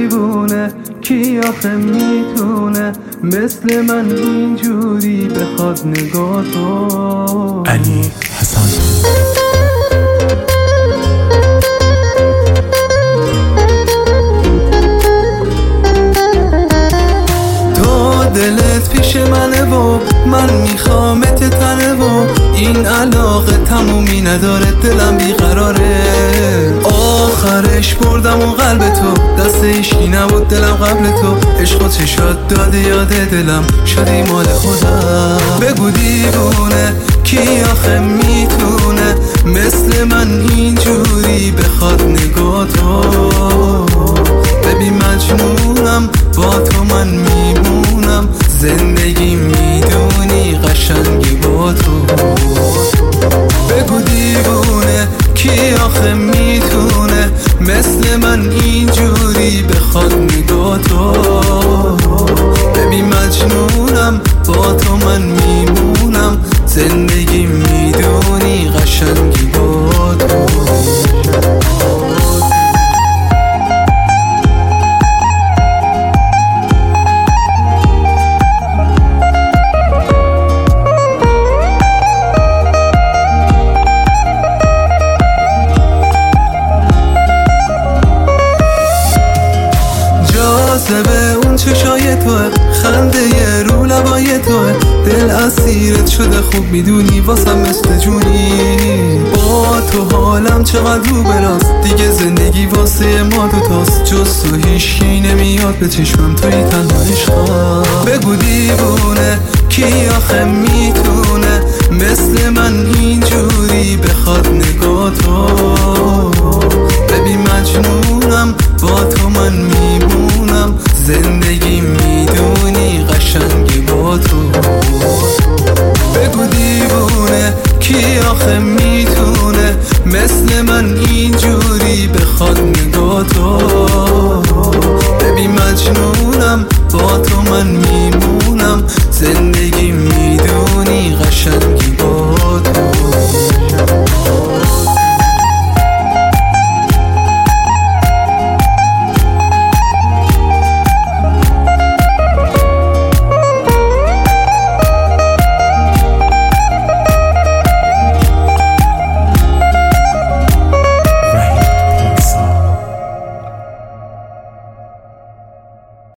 دیوونه، کی آخه میتونه مثل من اینجوری بخواد نگاه تو؟ علی حسن. دلت پیش منه و من میخوامت تنه و این علاقه تمومی نداره، دلم بیقراره. آخرش بردم و قلب تو دست ایشکی نبود دلم قبل تو، عشق و چشات داده یاده دلم شدی مال خودم. بگو دیوونه کی آخه میتونه مثل من اینجوری بخواد نگاه تو؟ ببین مجنونم با تو من میمونم، زندگی میدونی قشنگی با تو. بگو دیوونه کی آخه میتونه مثل من اینجوری بخواد نگاه تو؟ ببین مجنونم با تو من میمونم، زندگی میدونی قشنگی با تو. به اون چشای توه، خنده ی رو لبای توه، دل اسیرت شده خوب میدونی واسم مثل جونی. با تو حالم چقدر رو براست، دیگه زندگی واسه ما دوتاست، جز تو هیچکی نمیاد به چشمم توی تنها عشقم. بگو دیوونه کی آخه میتونه مثل من اینجوری بخواد نگاه تو؟ ببین مجنونم با تو من میمونم، زندگی میدونی قشنگی با تو. بگو دیوونه کی آخه میتونه مثل من